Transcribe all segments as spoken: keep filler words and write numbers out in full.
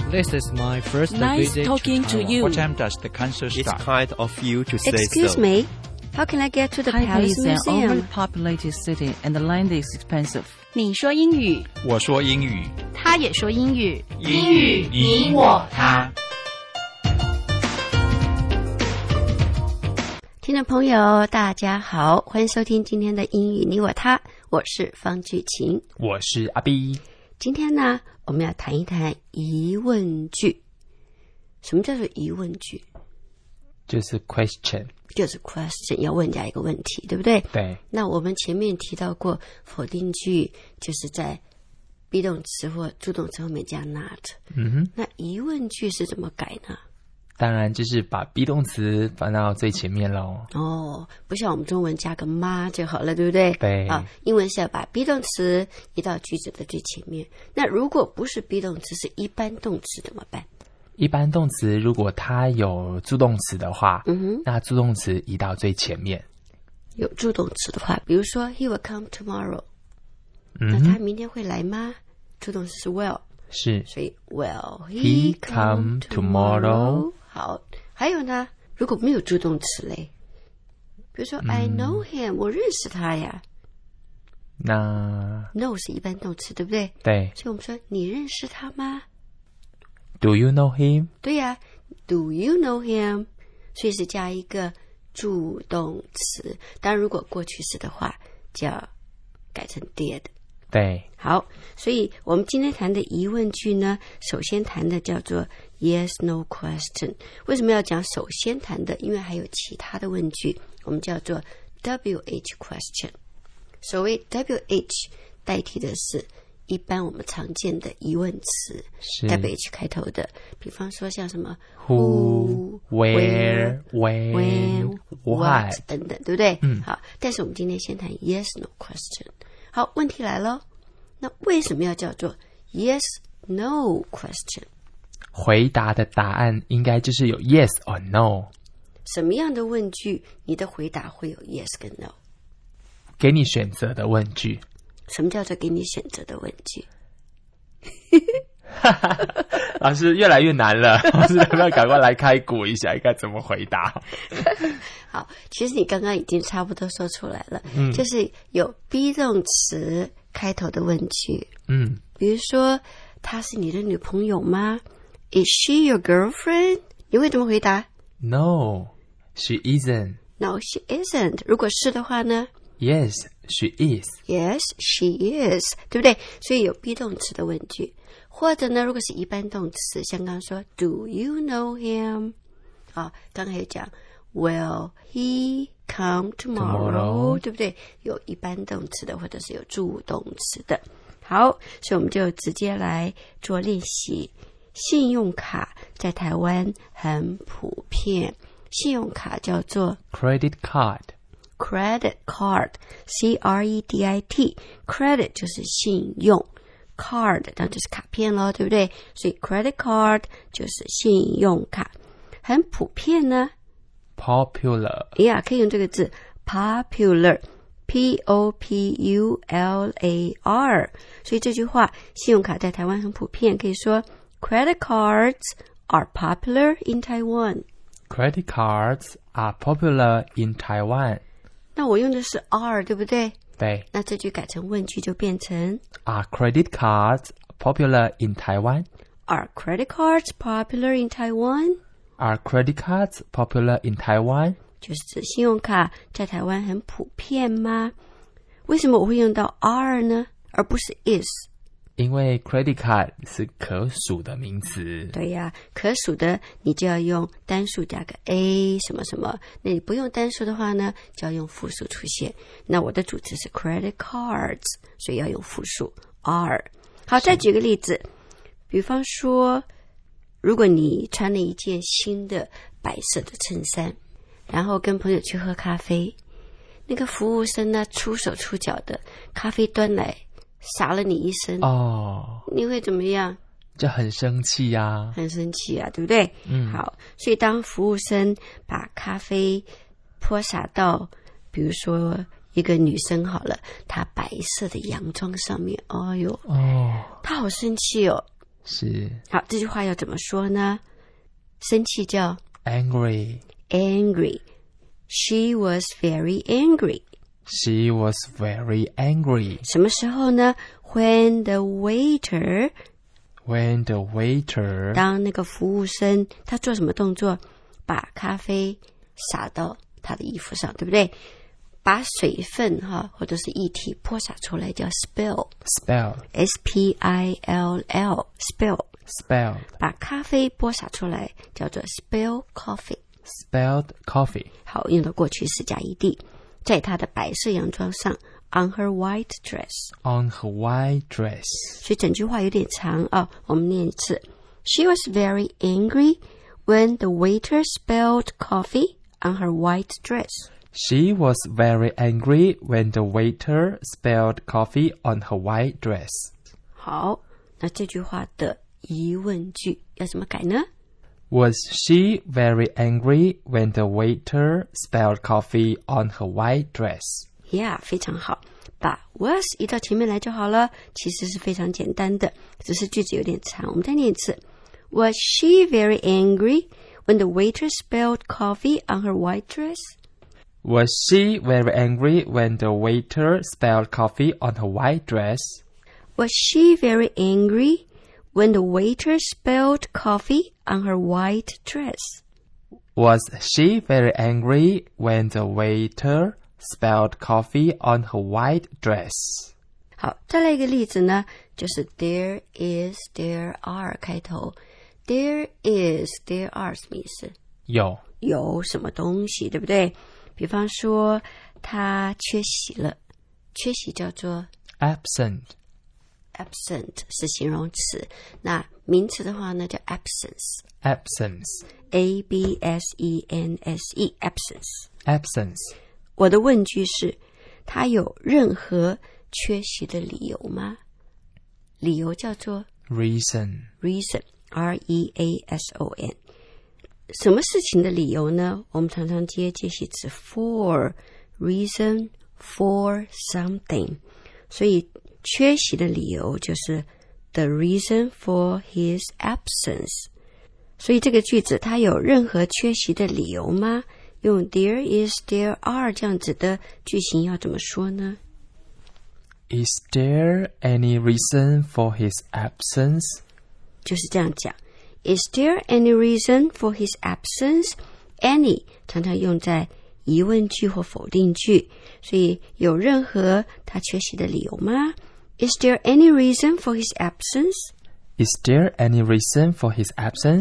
This is my first Nice visit talking to Taiwan. you. What time does the concert It's start? kind of you to say Excuse so. me, how can I get to the Taipei Palace is an Museum? overpopulated city and the land is expensive. 你说英语， 我说英语， 他也说英语， 英语你我他。 听众朋友大家好，欢迎收听今天的英语你我他，我是方巨晴。 我是阿 B。 今天呢，我们要谈一谈疑问句。什么叫做疑问句？ 就是 question。 就是 question， 要问人家一个问题，对不对？ 对。 那我们前面提到过，否定句就是在 be 动词或助动词后面加 not。 嗯哼。 那疑问句是怎么改呢？ 当然就是把 be 动词放到最前面咯。 哦，不像我们中文加个妈就好了，对不对？ 对。 啊，英文是要把 be 动词移到句子的最前面。那如果不是 be 动词，是一般动词怎么办？ 一般动词如果它有助动词的话， 嗯哼， 那助动词移到最前面。 有助动词的话，比如说 he will come tomorrow， 嗯， 那他明天会来吗？助动词是 will， 是， 所以 will he he come come tomorrow？ tomorrow？ 好，还有呢，如果没有助动词嘞，比如说、嗯、I know him， 我认识他呀。 那 know 是一般动词，对不对？ 对， 所以我们说你认识他吗？ Do you know him？ 对呀、啊、，Do you know him？ 所以是加一个助动词。当然，如果过去式的话，就要改成 did。 对， 好，所以我们今天谈的疑问句呢，首先谈的叫做 yes no question。为什么要讲首先谈的？因为还有其他的问句，我们叫做 W H question。所谓 W H 代替的是一般我们常见的疑问词， 是 W H 开头的，比方说像什么 Who, Where, When, When, What What 等等，对不对？ 嗯， 好，但是我们今天先谈 yes no question。好，问题来了，那为什么要叫做 yes no question？ 回答的答案应该就是有 yes or no。 什么样的问句你的回答会有 yes 跟 no？ 给你选择的问句。 什么叫做给你选择的问句？ 老师越来越难了，老师要不要赶快来开鼓一下，应该怎么回答？ 好，其实你刚刚已经差不多说出来了， 嗯， 就是有 be 动词开头的问句， 嗯， 比如说她是你的女朋友吗？ Is she your girlfriend？ 你会怎么回答？ No, she isn't. No, she isn't。 如果是的话呢？ Yes, she is. Yes, she is， 对不对？所以有 be 动词的问句，或者呢，如果是一般动词，像刚刚说 Do you know him？ 啊，刚才有讲 Will he come tomorrow？, tomorrow 对不对？有一般动词的，或者是有助动词的。好，所以我们就直接来做练习。信用卡在台湾很普遍，信用卡叫做 Credit card。Credit card, C R E D I T, credit 就是信用， card 当然就是卡片咯，对不对？所以 credit card 就是信用卡，很普遍呢。 Popular， 哎呀，可以用这个字 popular, P O P U L A R。所以这句话，信用卡在台湾很普遍，可以说 credit cards are popular in Taiwan。Credit cards are popular in Taiwan。 那我用的是 are， 对不对？ 对。 那这句改成问句就变成 Are credit cards popular in Taiwan? Are credit cards popular in Taiwan? Are credit cards popular in Taiwan? 就是指信用卡在台湾很普遍吗？为什么我会用到 are 呢，而不是 is？ 因为 credit card 是可数的名词。 对呀，可数的你就要用单数加个 a 什么什么，那你不用单数的话呢，就要用复数出现。那我的主词是 credit cards， 所以要用复数 are。 好，再举个例子，比方说如果你穿了一件新的白色的衬衫，然后跟朋友去喝咖啡，那个服务生呢出手出脚的，咖啡端来洒了你一身哦， 你会怎么样？ 就很生气呀、啊， 很生气啊，对不对？ 嗯， 好，所以当服务生把咖啡泼洒到，比如说一个女生好了，她白色的洋装上面，哎呦， 哦， 她好生气哦。 是好，这句话要怎么说呢？生气叫 angry. angry. She was very angry. She was very angry. 什么时候呢？ When the waiter, When the waiter, 当那个服务生他做什么动作？把咖啡洒到他的衣服上，对不对？把水分哈或者是液体泼洒出来叫 spill. spell, S P I L L spill. spelled, 把咖啡泼洒出来叫做 spill coffee. spelled coffee. 好，用到过去式加 ed， 在她的白色洋装上 on her white dress. On her white dress. 所以整句话有点长啊，我们念一次。She was very angry when the waiter spilled coffee on her white dress. She was very angry when the waiter spilled coffee on her white dress. 好，那这句话的疑问句要怎么改呢？ Was she very angry when the waiter spilled coffee on her white dress? Yeah， 非常好，把 was 移到前面来就好了，其实是非常简单的，只是句子有点长，我们再念一次。Was she very angry when the waiter spilled coffee on her white dress? Was she very angry when the waiter spilled coffee on her white dress? Was she very angry when the waiter spilled coffee on her white dress? Was she very angry when the waiter spilled coffee on her white dress? 好，再来一个例子呢，就是 there is, there are 开头。There is, there are 什么意思？ 有有什么东西，对不对？比方说，他缺席了，缺席叫做 absent. absent 是形容词，那名词的话呢叫 absence. Absence. A B S E N S E absence. Absence. 我的问句是，他有任何缺席的理由吗？理由叫做 Reason. reason. R E A S O N. 什么事情的理由呢？我们常常接介系词 for, reason for something. 所以缺席的理由就是 the reason for his absence. 所以这个句子它有任何缺席的理由吗？用 there is, there are 这样子的句型要怎么说呢？ Is there any reason for his absence? 就是这样讲。Is there any reason for his absence? Any 常常用在疑问句或否定句，所以有任何他缺席的理由吗？ Is there any reason for his absence? Is there any reason for his absence?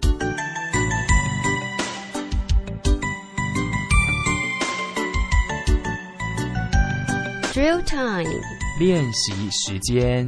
Drill time. 练习时间。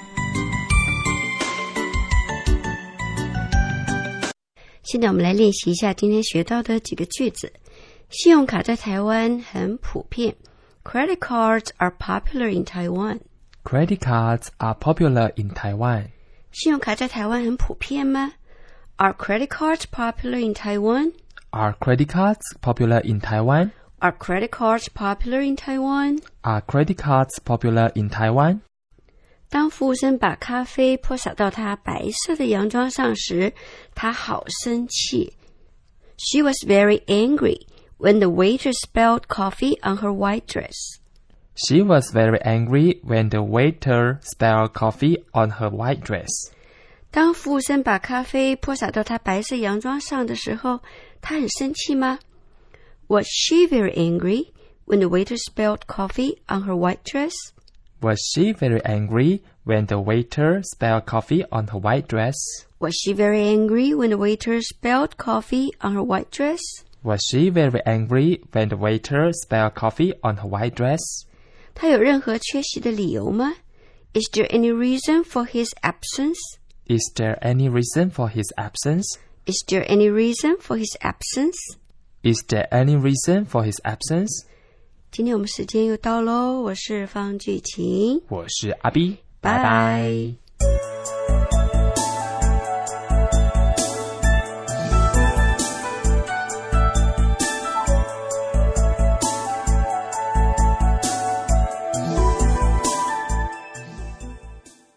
现在我们来练习一下今天学到的几个句子。信用卡在台湾很普遍。Credit cards are popular in Taiwan. Credit cards are popular in Taiwan. 信用卡在台湾很普遍吗？ Are credit cards popular in Taiwan? Are credit cards popular in Taiwan? Are credit cards popular in Taiwan? Are credit cards popular in Taiwan? 当服务生把咖啡泼洒到她白色的洋装上时，她好生气。She was very angry when the waiter spilled coffee on her white dress. She was very angry when the waiter spilled coffee on her white dress. 当服务生把咖啡泼洒到她白色洋装上的时候，她很生气吗？ Was she very angry when the waiter spilled coffee on her white dress? Was she very angry when the waiter spilled coffee on her white dress? Was she very angry when the waiter spilled coffee on her white dress? Was she very angry when the waiter spilled coffee on her white dress? 他有任何缺席的理由吗？ Is there any reason for his absence? Is there any reason for his absence? Is there any reason for his absence? Is there any reason for his absence? 今天我们时间又到咯，我是方巨晴， 我是阿 B， 拜拜拜。